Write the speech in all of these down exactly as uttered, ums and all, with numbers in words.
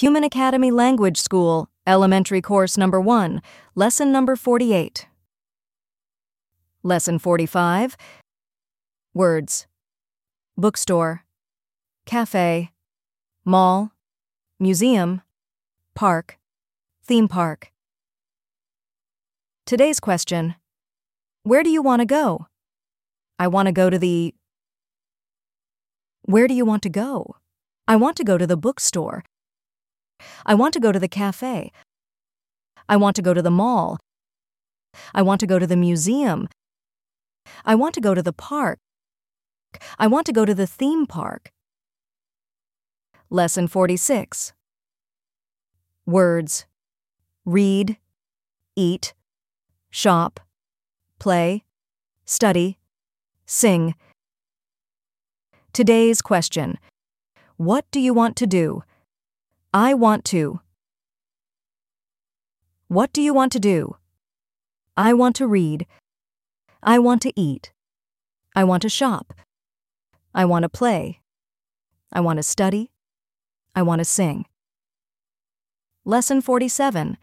Human Academy Language School, Elementary Course Number one, Lesson Number forty-eight. Lesson forty-five. Words. Bookstore, cafe, mall, museum, park, theme park. Today's question. Where do you want to go? I want to go to the... Where do you want to go? I want to go to the bookstore. I want to go to the cafe. I want to go to the mall. I want to go to the museum. I want to go to the park. I want to go to the theme park. Lesson forty-six. Words. Read, eat, shop, play, study, sing. Today's question. What do you want to do? I want to. What do you want to do? I want to read. I want to eat. I want to shop. I want to play. I want to study. I want to sing. Lesson forty-seven.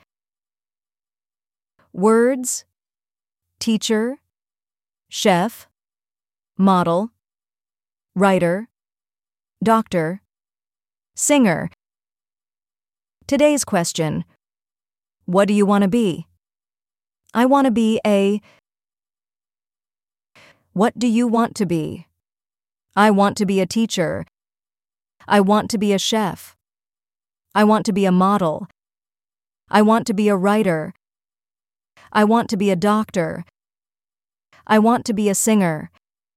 Words. Teacher. Chef. Model. Writer. Doctor. Singer. Today's question. What do you want to be? I want to be a... What do you want to be? I want to be a teacher. I want to be a chef. I want to be a model. I want to be a writer. I want to be a doctor. I want to be a singer.